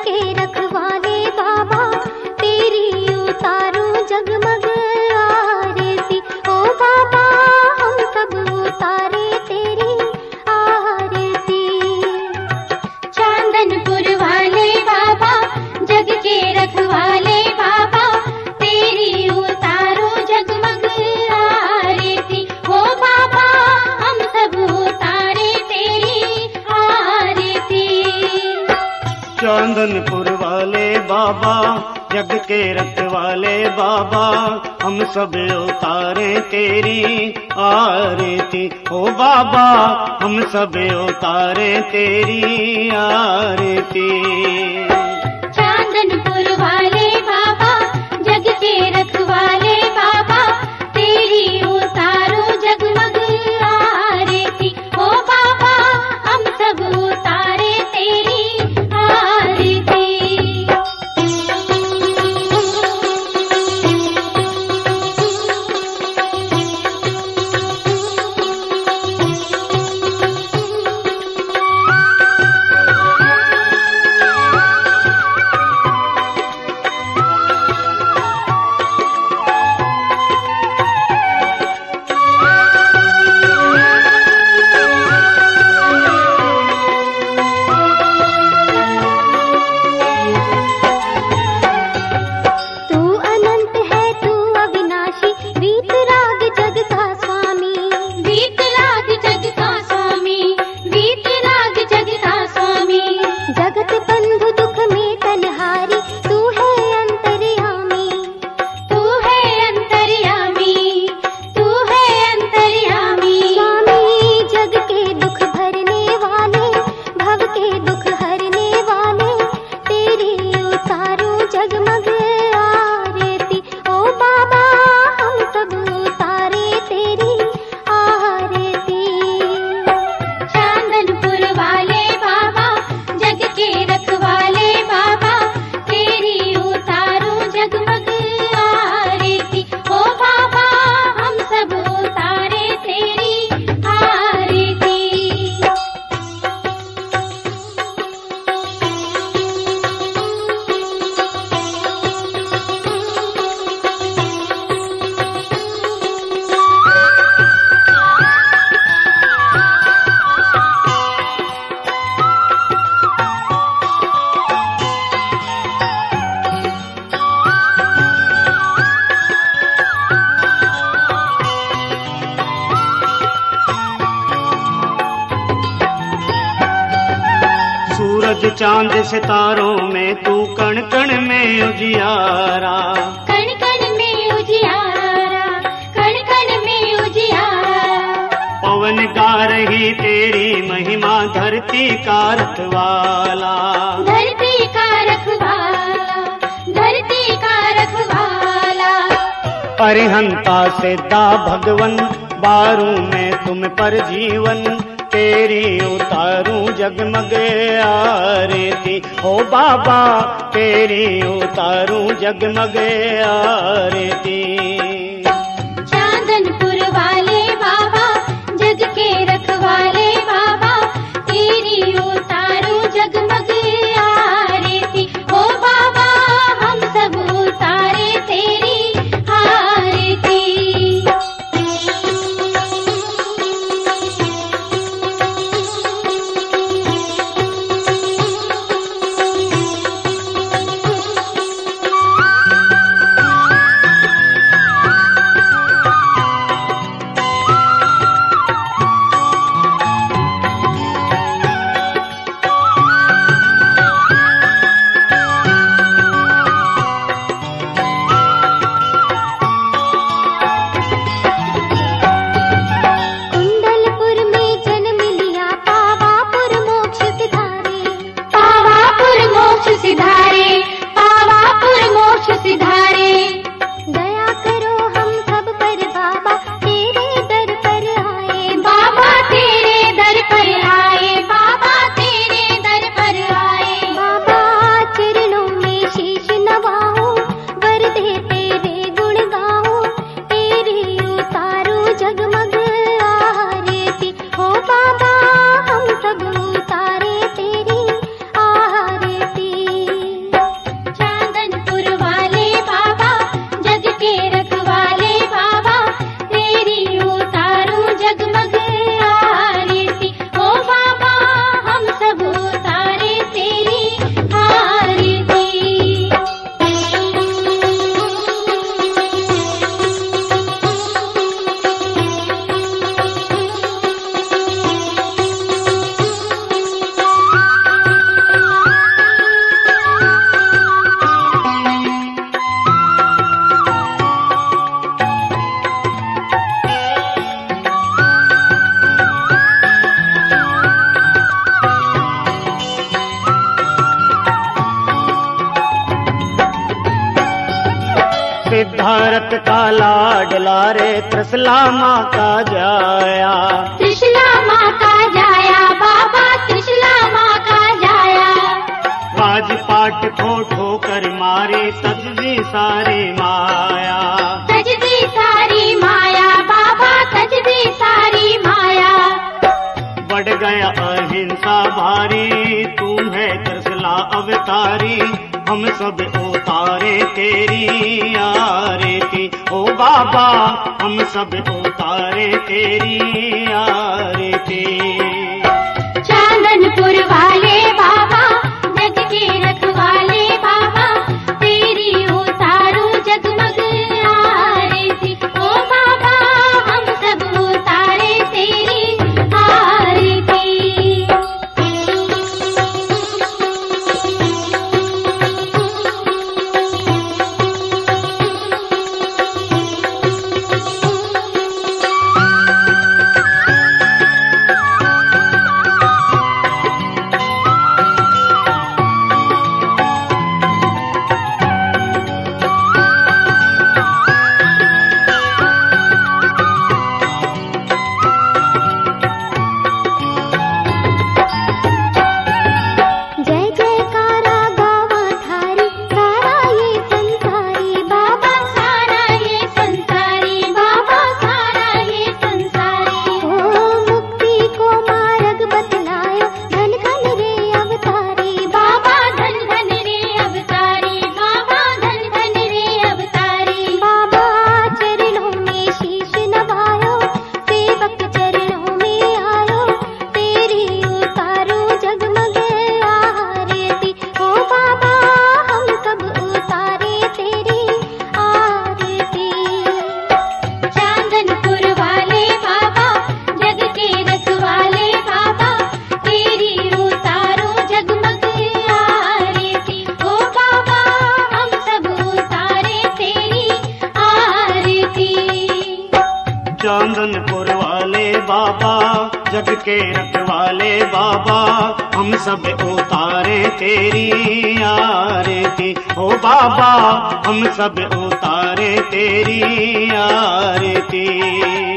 के रखवाले बाबा तेरी उतारूं जगमग आरती। ओ बाबा हम सब उतारे तेरी आरती। चांदनपुर वाले बाबा जग के रखवाले बाबा तेरी उतारूं जगमग आरती। ओ बाबा हम सब उतारे तेरी आरती। चांदनपुर वाले बाबा जग के रखवाले बाबा हम सब उतारे तेरी आरती। ओ बाबा हम सब उतारे तेरी आरती। चांदनपुर वाले बाबा जग के रखवाले बाबा तेरी उतारो जगमग आरती। ओ बाबा हम सब उतारे तेरी आरती। सूरज चांद सितारों में तू कण कण में उजियारा। कण कण में उजियारा, कण कण में उजियारा। पवन गा रही तेरी महिमा धरती का रखवाला। धरती का रखवाला, धरती का रखवाला। अरिहंता सिद्धा भगवन बारू में तुम पर जीवन तेरी उतारूं जगमग आरती। ओ बाबा तेरी उतारूं जगमग आरती। चांदनपुर वाले बाबा जग के रखवाले बाबा तेरी उतारूं जगमग आरती। ओ बाबा हम सब उतारे तेरी आरती। भारत का लाडला रे त्रिशला माँ का जाया। त्रिशला माँ का जाया बाबा, त्रिशला माँ का जाया। बाज पाट ठो ठो कर मारे सजदी सारी माया। सजदी सारी माया बाबा, सजदी सारी माया। बढ़ गया अहिंसा भारी, तू है त्रिशला अवतारी, हम सब उतारे तेरी आरती। ओ बाबा हम सब उतारे तेरी आरती। चांदनपुर वाले बाबा, जग के रखवाले बाबा, तेरी उतारू जगमग आरती। ओ बाबा हम सब उतारे तेरी आरती। चांदनपुर वाले बाबा, जग के रखवाले बाबा, हम सब उतारे तेरी आरती। ओ बाबा हम सब उतारे तेरी आरती।